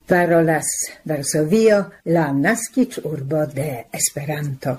Parolas Varsovio, la naskiĝurbo de Esperanto.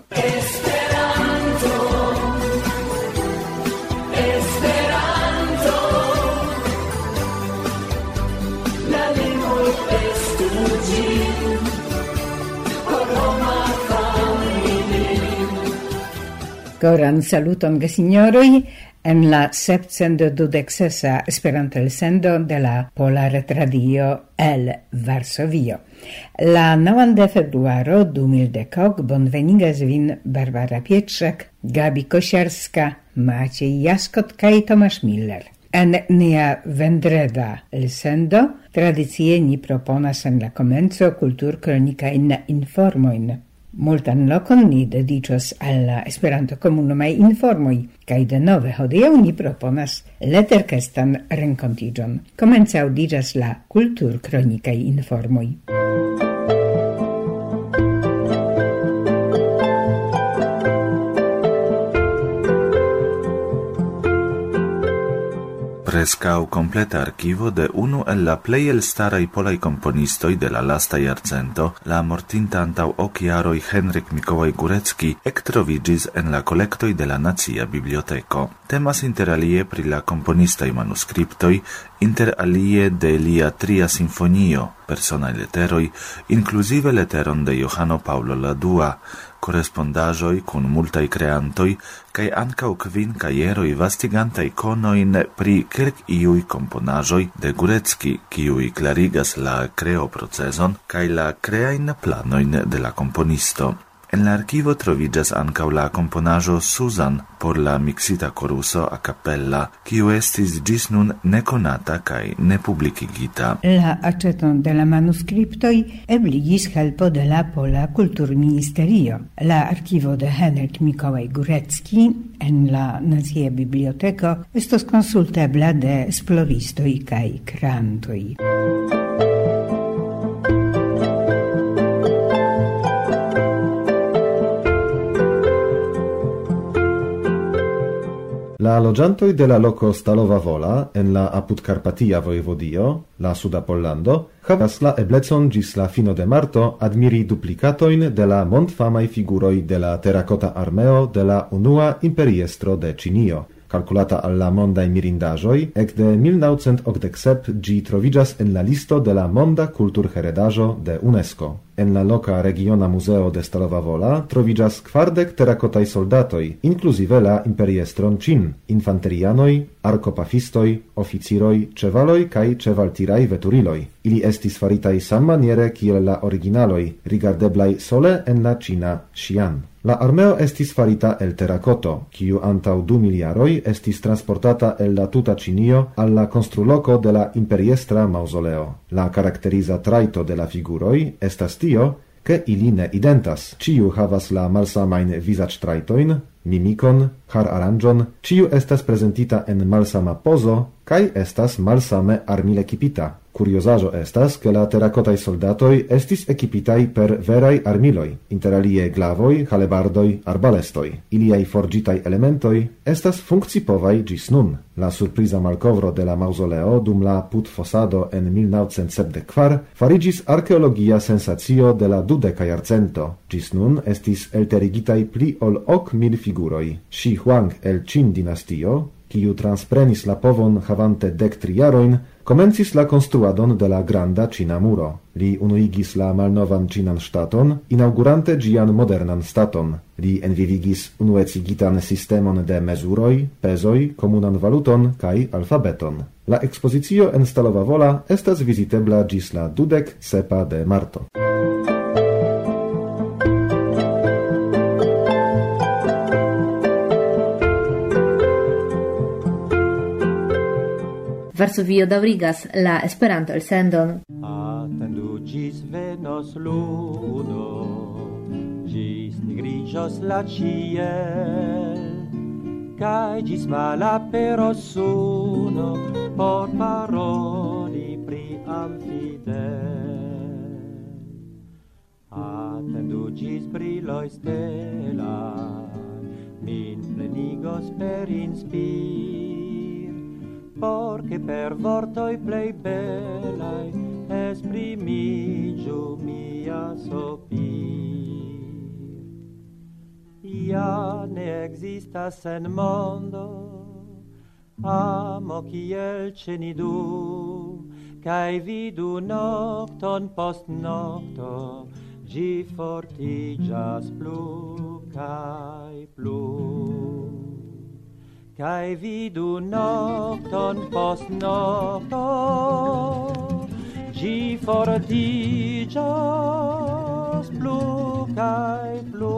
Koran saluton gesignoroi en la 726 Esperanto elsendo de la Pola Retradio el Varsovio. La 9 de februaro 2010 bonvenigas vin Barbara Pietrzak, Gabi Kosiarska, Maciej Jaskot kaj Tomasz Miller. En nia vendreda elsendo tradicie ni proponas en la komenco kulturkronikajn informojn. Multan lokon ni dedicos alla Esperanto komunumaj informoj, kaj denove hodiaŭ ni proponas leterkestan renkontiĝon. Komence aŭdiĝas la kulturkronikaj informoj. Prescau completa archivo de unu el la plej elstaraj polaj komponistoj de la lasta jarcento, la mortinta antaŭ ok jaroj Henryk Mikołaj Górecki ektroviĝis en la kolektoj de la Nacia Biblioteko. Temas interalie pri la komponistaj manuskriptoj, inter alie de lia tria sinfonio, personaj leteroj, inkluzive leteron de Johano Paulo la Dua, korrespondaĵoj kun multaj kreantoj kaj ankaŭ 5 kajeroj vastigantaj konojn pri kelkaj komponaĵoj de Górecki, kiuj klarigas la kreoprocezon kaj la kreajn planojn de la komponisto. En la archivo troviĝas ankaŭ la komponaĵo Susan por la miksita koruso a cappella, kiu estis ĝis nun nekonata kaj nepublikigita. La aĉeton de la manuskriptoj ebligis helpo de la Pola Kulturministerio. La archivo de Henryk Mikołaj Górecki en la Nacia Biblioteko estos konsultebla de esploristoj kaj kreantoj. La loĝantoj de la loko Stalowa Wola en la apudkarpatia vojevodio, la suda Pollando, havas la eblecon ĝis la fino de marto admiri duplikatojn de la mondfamaj figuroj de la terakota armeo de la unua imperiestro de Ĉinio. Kalkulata al la mondaj mirindaĵoj, ekde 1987 ĝi troviĝas en la listo de la monda kulturheredaĵo de UNESCO. En la loka regiona muzeo de Stalowa Wola troviĝas 40 terakotaj soldatoj, inkluzive la imperiestron Qin, infanterianoj, arkopafistoj, oficiroj, ĉevaloj kaj ĉevaltiraj veturiloj. Ili estis faritaj sammaniere kiel la originaloj, rigardeblaj sole en la ĉina Xi'an. La armeo estis farita el terakoto, kiu antaŭ 2000 jaroj estis transportata el la tuta Ĉinio al la konstruloko de la imperiestra maŭzoleo. La karakteriza trajto de la figuroj estas tio, ke ili ne identas. Ĉiu havas la malsamajn vizaĝtrajtojn, mimikon, hararanĝon, ĉiu estas prezentita en malsama pozo kaj estas malsame armilekipita. Kuriozaĵo estas, ke la terakotaj soldatoj estis ekipitaj per veraj armiloj, interalie glavoj, halebardoj, arbalestoj. Iliaj forĝitaj elementoj estas funkcipovaj ĝis nun. La surpriza malkovro de la maŭzoleo dum la putfosado en 1974 fariĝis arkeologia sensacio de la 20. jarcento. Ĝis nun estis elterigitaj pli ol 8,000 figuroj. Shi Huang el Qin-dinastio, kiu transprenis la povon havante 13 jarojn, komencis la konstruadon de la granda Ĉina muro. Li unuigis la malnovan Ĉinan ŝtaton, inaŭgurante ĝian modernan staton. Li envivigis unuecigitan sistemon de mezuroj, pezoj, komunan valuton kaj alfabeton. La ekspozicio en Stalowa Wola estas vizitebla ĝis la 27 de marto. Varsovio daŭrigas la Esperanto elsendon. Atendu ĝis venos ludo, ĝis nigriĝos la ĉiel, kaj ĝis malaperos suno por paroli pri Amfidel. Atendu ĝis briloj stelaj min plenigos per inspir, porque per vortoi plei belai esprimi sopir. Ja ne existas en mondo amo kiel ĉe ni du, kaj vidu nokton post nokto, ĝi fortiĝas plu kaj plu. Kaj vidu nokton post nokto, ĝi fortiĝas plu kaj plu.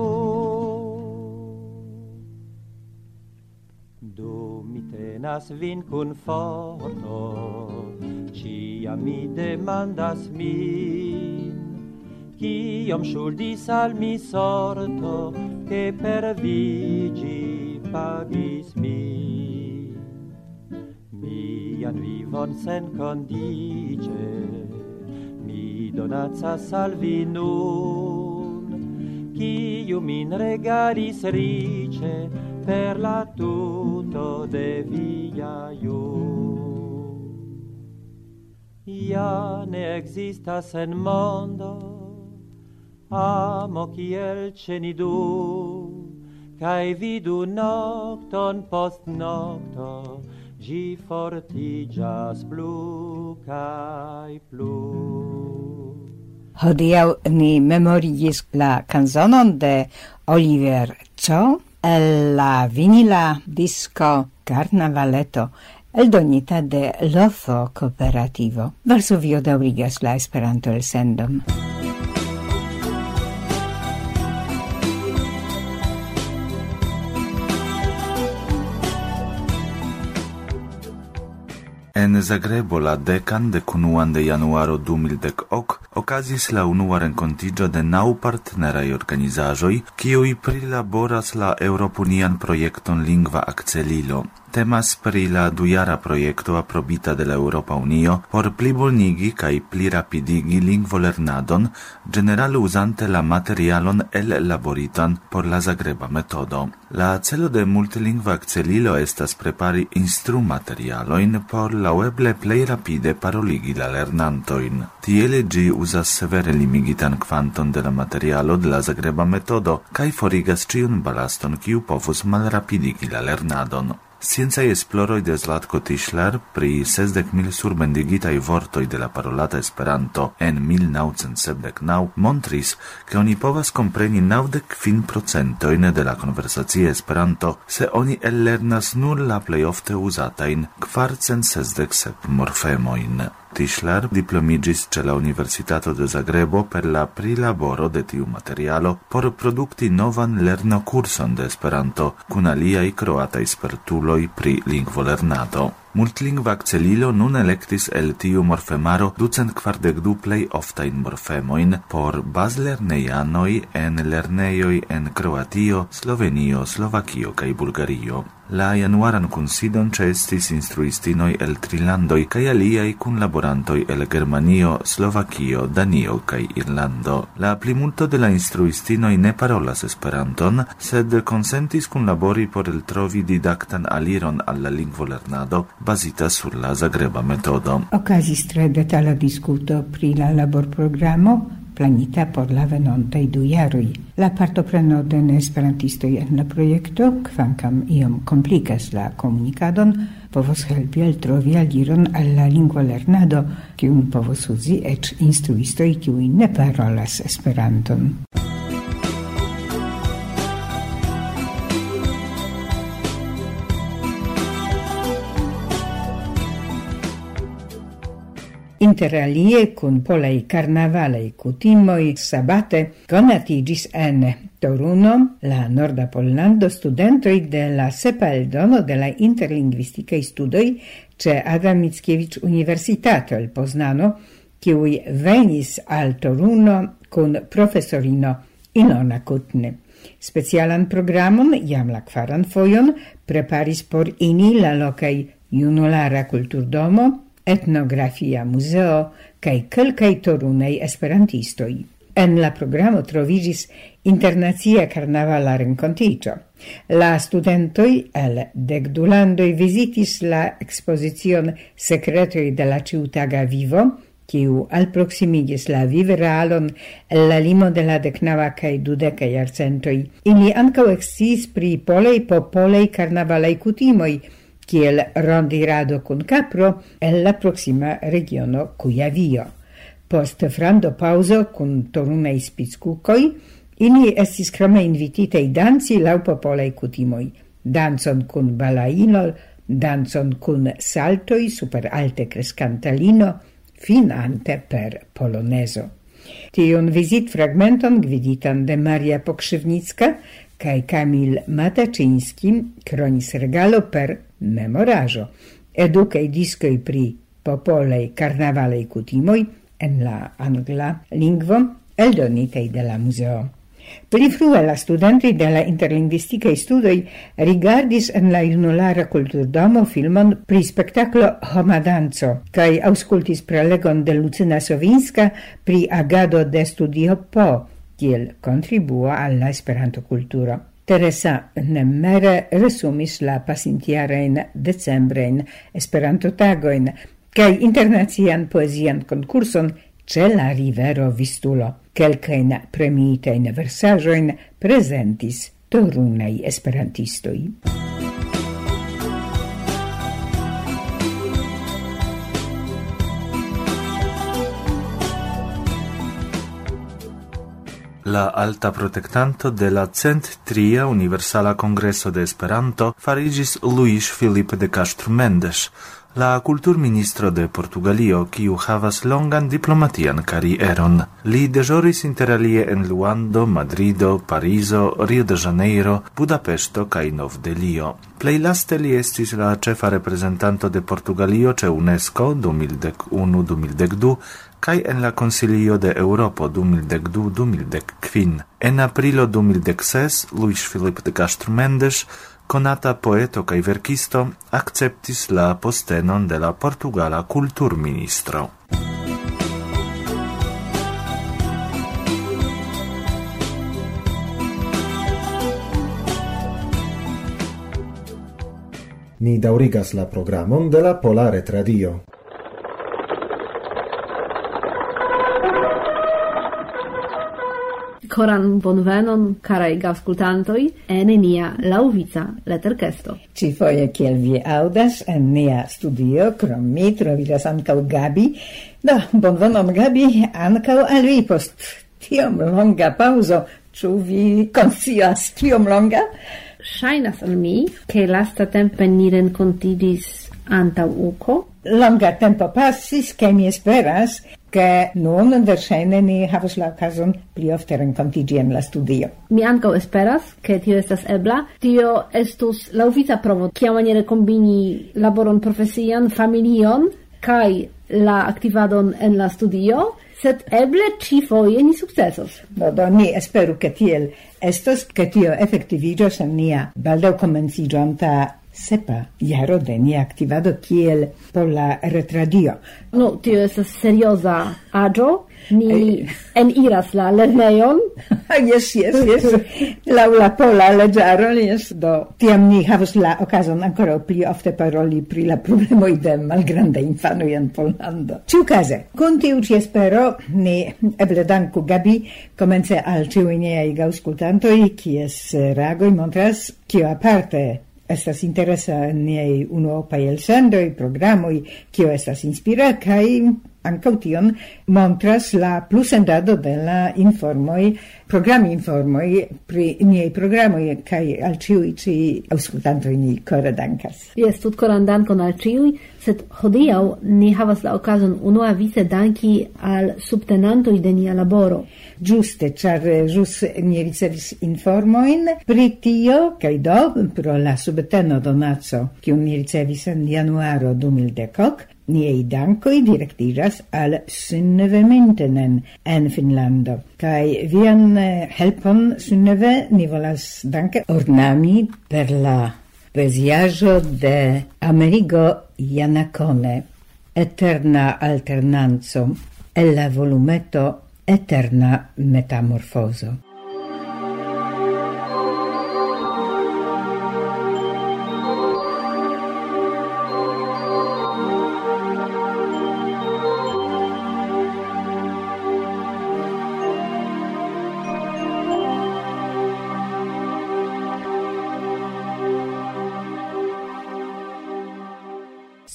Do mi tenas vin kun forto, ĉiam mi demandas min, kiom ŝuldis al mi sorto, ke per vi ĝi pagis min. Mian vivon senkondiĉe mi donacas al vi nun, kiu min regalis riĉe per la tuto de via jun. Ja ne existas en mondo amo kiel ĉe ni du, kaj vidu nokton post nokto, ĝi fortiĝas plu kaj plu. Hodiaŭ ni memorigis la canzonon de Oliver Cho el la vinila disco Carnavaleto, eldonita de Lotho Cooperativo. Varsovio daŭrigas la Esperanto-elsendon. En Zagrebo la 10 de januaro 2010 okazis la unua renkontiĝo de 9 partneraj organizaĵoj, kiuj prilaboras la Eŭropunian projekton Lingva Akcelilo. Temas pri la dujara projekto aprobita de la Europa Unio por plibonigi kaj plirapidigi lingvolernadon, ĝenerale uzante la materialon ellaboritan por la zagreba metodo. La celo de multilingva akcelilo estas prepari instrumaterialojn por laŭeble plej rapide paroligi la lernantojn. Tiele ĝi uzas severe limigitan kvanton de la materialo de la zagreba metodo kaj forigas ĉiun balaston, kiu povus malrapidigi la lernadon. Sciencaj esploroj de Zlatko Tischler pri 60.000 surbendigitaj vortoj de la parolata Esperanto en 1979 montris, ke oni povas kompreni 95% de la konversacia Esperanto se oni ellernas nur la plej ofte uzatajn 467 morfemojn. Tischler diplomigis ĉe la Universitato de Zagrebo per la prilaboro de tiu materialo por produkti novan lernokurson de Esperanto kun aliaj kroataj spertuloj pri lingvolernado. Multlingva akcelilo nun elektis el tiu morfemaro 242 plej oftajn morfemojn por bazlernejanoj en lernejoj en Kroatio, Slovenio, Slovakio kaj Bulgario. La januaran kunsidon ĉeestis instruistinoj el 3 landoj kaj aliaj kunlaborantoj el Germanio, Slovakio, Danio kaj Irlando. La plimulto de la instruistinoj ne parolas Esperanton, sed konsentis kunlabori por eltrovi didaktan aliron al la lingvolernado bazita sur la zagreba metodo. Okazis tre detala diskuto pri la laborprogramo planita por la venontaj 2 jaroj. La partopreno de neesperantistoj en la projekto, kvankam iom komplikas la komunikadon, povos helpi eltrovi aliron al la lingvolernado, kiun povos uzi eĉ instruistoj, kiuj ne parolas Esperanton. Inter alie, kun polaj karnavalaj kutimoj sabate konatigis en Toruno, la norda Pollando, studentoj de la sepa eldono de la interlingvistikaj studoj ĉe Adam Mickiewicz Universitato el Poznano, kiuj venis al Toruno kun profesorino Ilona Kutne. Specialan programon, jam la 4. fojon, preparis por ini la lokaj junulara kulturdomo, etnografia muzeo kaj kelkaj torunaj esperantistoj. En la programo troviĝis internacia karnavala renkontiĝo. La studentoj el 12 landoj vizitis la ekspozicion Sekretoj de la ĉiutaga vivo, kiu alproximigis la viveralon el la limo de la decnava cae dudeca jarcentoi. Ili ancau excis pri polei popolei carnavalei cutimoi, kiel rondirado cun capro el la proxima regiono Kujavio. Post frando pauso cun torunei spizcucoi, ili estis crome invititei danzi lau popolei cutimoi, danzon cun balainol, danzon cun saltoi super alte crescantalino, finante per poloneso. Tion visit fragmenton gviditan de Maria Pokrzywnicka kaj Kamil Mataczyński kronis regalo per memoraĵo, edukaj diskoj pri popolej karnavalej kutimoj en la angla lingvo eldonitej de la muzeo. Pli frue la studentoj de la interlingvistikaj studoj rigardis en la junulara kulturdomo filmon pri spektaklo Homa danco kaj aŭskultis prelegon de Lucyna Sowińska pri agado de Studio Po kiel kontribuo al la Esperanto-kulturo. Teresa Nemmere resumis la pasintiarajn decembrajn Esperanto-tagojn kaj internacian poezian konkurson ce la rivero Vistulo. Kelkajn premiitajn versaĵojn prezentis torunaj esperantistoj. La alta protectanto de la 103 Universala Congreso de Esperanto farigis Luis Filipe de Castro Mendes, la kulturministro de Portugalio, kiu havas longan diplomatian karieron. Li deĵoris interalie en Luando, Madrido, Parizo, Rio de Janeiro, Budapeŝto kaj Nov-Delio. Plej laste li estis la ĉefa reprezentanto de Portugalio ĉe UNESCO 2011-2012 kaj en la Konsilio de Eŭropo 2012-2015. En aprilo 2016, Luis Filipe de Castro Mendes, konata poeto kaj verkisto, akceptis la postenon de la portugala kulturministro. Ni daŭrigas la programon de la Pola Retradio. Koran bonvenon, carai gaŭskultantoj, en nia laŭvica leterkesto. Ĉifoje, kiel vi aŭdas, en nia studio, krom mi, troviĝas ankaŭ Gabi. Do, bonvenon, Gabi, ankaŭ al vi post tiom longa paŭzo. Ĉu vi konscias tiom longa? Ŝajnas al mi, ke lastatempe ni renkontiĝis antaŭ uko. Longa tempo passis, kaj mi esperas, che nun verŝajne ni havos la okazon pli ofte renkontiĝi en la studio. Mi ankaŭ esperas, ke tio estas ebla. Tio estus laŭvica provo kiamaniere kombini laboron profesian, familion kaj la aktivadon en la studio, sed eble ĉifoje ni sukcesos. Do ni esperu ke tiel estos, ke tio efektiviĝos en nia baldaŭ komenciĝonta sepa jaro de nia aktivado kiel Pola Retradio. No, tio estas serioza aĝo. Ni eniras la lernejon. Yes. Laŭ la pola leĝaro, yes. Do tiam ni havos la okazon ankoraŭ pli ofte paroli pri la problemoj de malgrandaj infanoj en Pollando. Ĉiukaze, kun tiu ĉi espero ni eble danku Gabi komence al ĉiuj niaj aŭskultantoj, kies reagoj montras, kio aparte estas interesa en niaj unuopaj elsendoj, programoj, kio estas inspira kaj ankaŭ tion montras la plusendado de la informoj, programinformoj pri niaj programoj kaj al ĉiuj ĉi aŭskultantoj ni kore dankas. Jes, tutkoran dankon al ĉiuj, sed hodiaŭ ni havas la okazon unuavice danki al subtenantoj de nia laboro. Ĝuste, ĉar ĵus ni ricevis informojn pri tio kaj do pro la subteno donaco, kiun ni ricevis en januaro 2010, niei dankoj direktiĝas al Synnøve Myntenen en Finnlando. Kaj vian helpon, Synnøve, ni volas danke ornami per la poeziaĵo de Amerigo Janakone, Eterna alternanco, el la volumeto Eterna metamorfozo.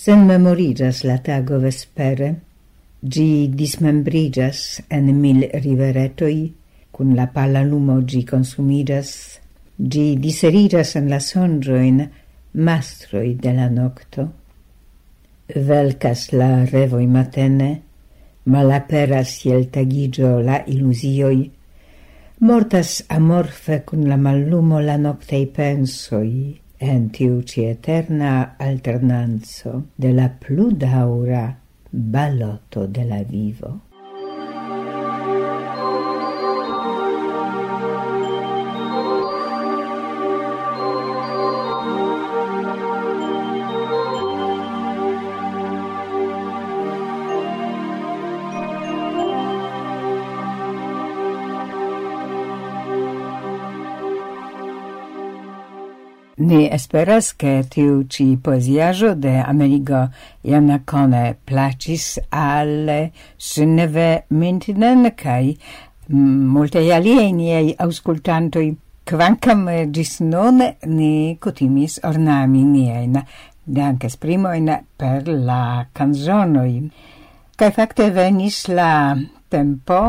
Sen memorigas la tago vespere, gi dismembrigas en 1000 riveretoi, cun la pala lumo gi consumigas, gi diserigas en la sonjoin mastroi de la nocto. Velcas la revoi matene, malaperas ciel tagigio la illusioi, mortas amorfe cun la mallumo la noctei pensoi, en tiu ci eterna alternanzo de la plu daura balotto de la vivo. Ni esperas che tiu ci poesiajo de Amerigo Iannacone placis al Synnøve Mintinen kai multaj aliaj niaj aŭskultantoj, kvankam ĝis nun ni kutimis ornami niajn dankesprimojn per la kanzonoj. Kaj fakte venis la tempo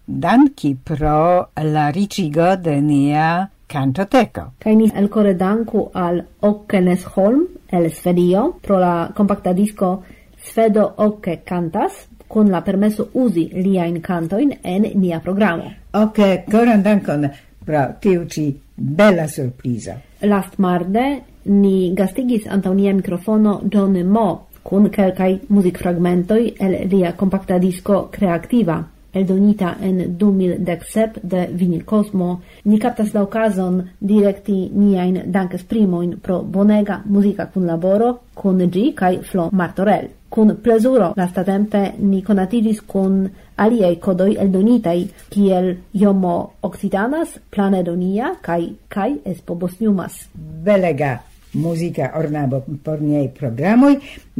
danki pro la riĉigo de nia cantoteco. Kaj ni elkore danku al Åke Näsholm el Svedio pro la compacta disco Svedo Åke Cantas, kun la permesso uzi liajn kantojn en nia programo. Åke, koran dankon pro tiu ci bella surpriza. Last marde ni gastigis antaŭ nia mikrofono John Mo kun kelkaj muzikfragmentoj el lia compacta disco Kreativa, eldonita en 2017 de Vinyl Cosmo. Ni captas la okazon direkti niajn dankesprimojn pro bonega muzika kunlaboro kun ĝi kaj Flo Martorell. Kun plezuro lastatempe ni konatiĝis kun aliaj kodoj eldonitaj kiel Jomo Occitanas, Planedonia kaj Espo Bosniumas. Belega musica ornabo por niaj programoj.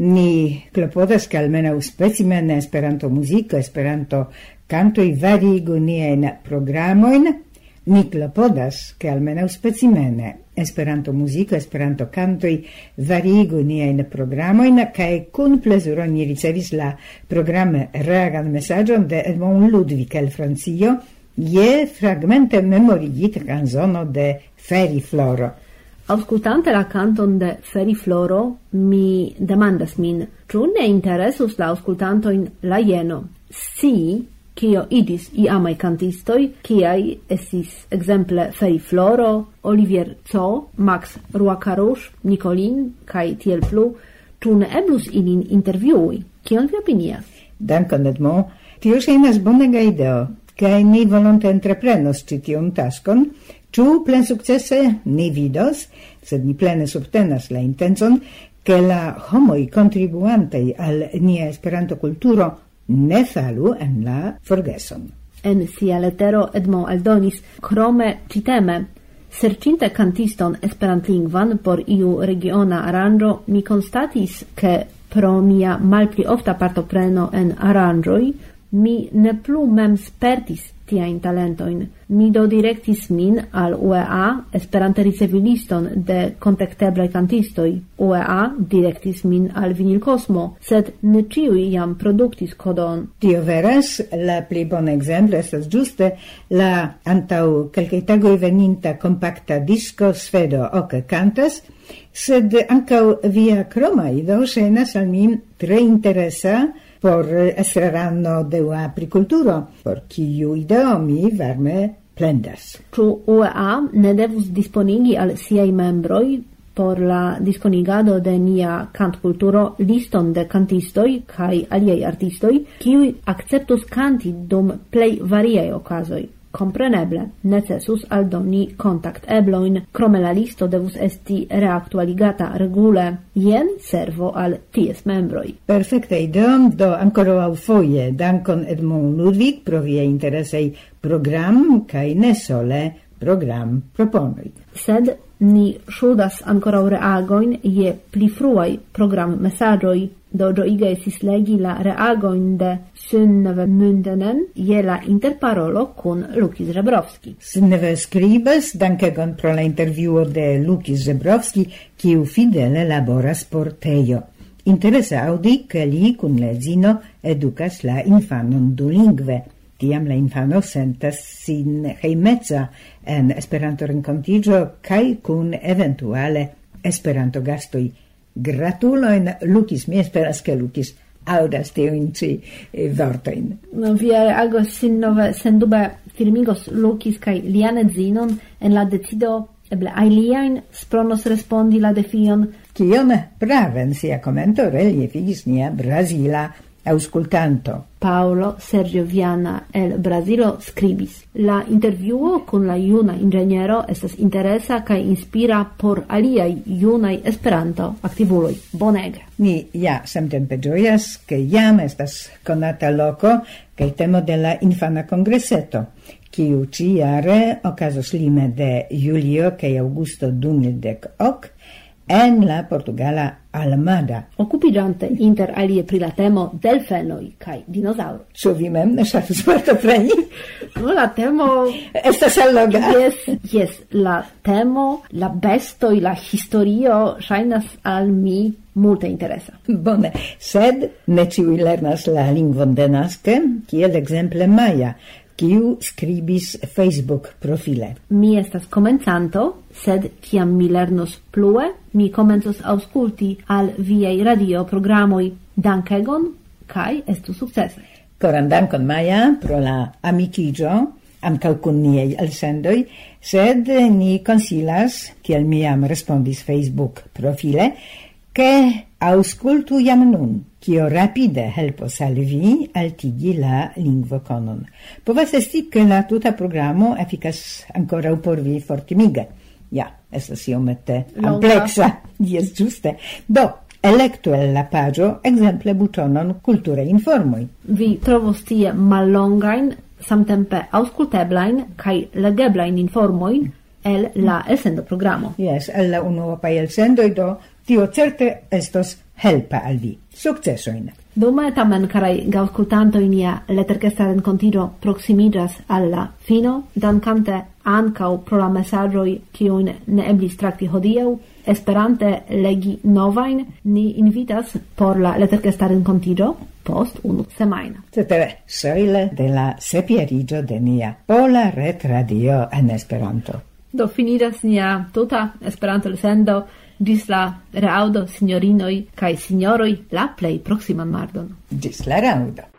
Ni klopodas ke almenaŭ specimene Esperanto muziko, Esperanto cantoi variigu niajn programojn. Ni klopodas ke almenaŭ specimene Esperanto muziko, Esperanto cantoi variigu niajn programojn, kaj kun plezuro ni ricevis la programe reagan mesaĝon de Edmond Ludwig el Francio je fragmente memorigita canzono de Ferifloro. Auscultante la canton de Ferifloro, mi demandas min, ĉu ne interesus la auscultantojn la jeno scii kio idis iamaj kantistoj, kiaj estis ekzemple Ferifloro, Olivier Co, Max Roy-Carouche, Nicolin kaj tiel plu, ĉu ne eblus ilin intervjui? Kion vi opinias? Dankon, Edmond. Tio ŝajnas bonega ideo, kaj ni volonte entreprenos ĉi tiun taskon. Ĉu plensukcese ni vidos, sed ni plene subtenas la intencon, ke la homoj kontribuantaj al nia Esperanto-kulturo ne falu en la forgeson. En sia letero Edmond aldonis, krome ĉi teme, serĉinte kantiston esperantlingvan por iu regiona aranĝo, mi konstatis, ke pro mia malpli ofta partopreno en aranĝoj, mi ne plu mem spertis tiajn talentojn. Mi do direktis min al UEA, Esperante riceviliston de kontakteblaj kantistoj. UEA direktis min al Vinyl Cosmo, sed ne ĉiuj jam produktis kodon. Tio veras, la pli bona ekzemplo estas ĝuste la antaŭ kelkaj tagoj veninta kompakta disko Svedo Åke Cantas, sed ankaŭ via kroma ideo ŝajnas al mi tre interesa por estrarano de la apiculturo, por kiu ideo mi verme plendas. Ĉu UEA ne devus disponigi al siaj membroj por la diskonigado de nia kantkulturo liston de kantistoj kaj aliaj artistoj, kiuj akceptus kanti dum plej variaj okazoj? Compreneble, necesus aldoni kontakteblojn, krome la listo devus esti reaktualigata regule. Jen servo al ties membroj. Perfekta ideo, do ankoraŭfoje dankon Edmond Ludwig pro via interesaj program kaj ne sole program proponoj. Sed ni ŝuldas ankoraŭ reagojn je pli fruaj program mesaĝoj. Do ĝojiga estis legi la reagojn de Synnøve Mintinen je la interparolo kun Lukis Żebrowski. Synnøve skribas, dankegon pro la intervjuo de Lukis Żebrowski, kiu fidele laboras por Tejo. interesa audi che li cun lezino educas la infanon dulingve. Tiam la infano sentas sin heimezza en Esperanto rencontigio kai cun eventuale Esperanto gastoi. Gratuloin, Lukis, mi esperas che Lukis audas teoin ci vortoin. No, via reagos sin nove, sendube filmigos Lukis kai lian edzinon en la decido eble ailiain spronos respondi la defion. Kion praven sia commento reliefigis nia Brasila auscultanto. Paolo Sergio Viana el Brasilo scribis: la interviuo con la juna ingegnero estas interesa kaj inspira por aliaj junaj Esperanto aktivuloj. Bonege. Ni ja samtempe ĝojas, ke jam estas konata loko kaj temo de la infana kongreseto, kiu ĉiujare okazos lime de julio kaj aŭgusto 2010 en la Portugala Almada. Occupigiante inter alie pri la temo delfenoi kai dinosauro. Ĉu vi mem ne ŝatus partopreni? No, la temo estas alloga. Yes, la temo, la bestoi, la historio ŝajnas al mi multe interesa. Bone, sed ne ĉiuj lernas la lingvon denaske, kiel ekzemple Maja, kiu skribis Facebook profile. Mi estas komencanto, sed kiam mi lernos plue, mi komencos aŭskulti al viaj radioprogramoj. Dankegon kaj estu sukcese. Koran dankon, Maja, pro la amikiĝo, ankaŭ kun niaj elsendoj, sed ni konsilas, kiel mi jam respondis Facebook profile, ke aŭskultu jam nun, kio rapide helpos al vi altigi la lingvokonon. Povas esti, ke la tuta programo efikas ankoraŭ por vi fortimige. Ja, estas iomete ampleksa. Jes, ĝuste. Do, elektu el la paĝo ekzemple butonon kulturaj informoj. Vi trovos tie mallongajn, samtempe aŭskulteblajn kaj legeblajn informojn el la elsendo programo. Yes, el la unuopaj elsendoj, do tio certe estos helpa al vi. Sukcesojn. Dume tamen, carai gaŭskultantoj, nia leterkesta renkontiĝo proksimiĝas al la fino, dankante ankaŭ pro la mesaĝoj, kiujn ne eblis trakti hodiaŭ, esperante legi novajn, ni invitas por la leterkesta renkontiĝo post unu semajno. Cetere, sojle de la sepieriĝo de nia Pola Retradio en Esperanto. Do finiras nia tuta Esperanto-elsendo. Ĝis la reaŭdo, signorinoj kaj signoroj, la plej proksiman mardon. Ĝis la reaŭdo.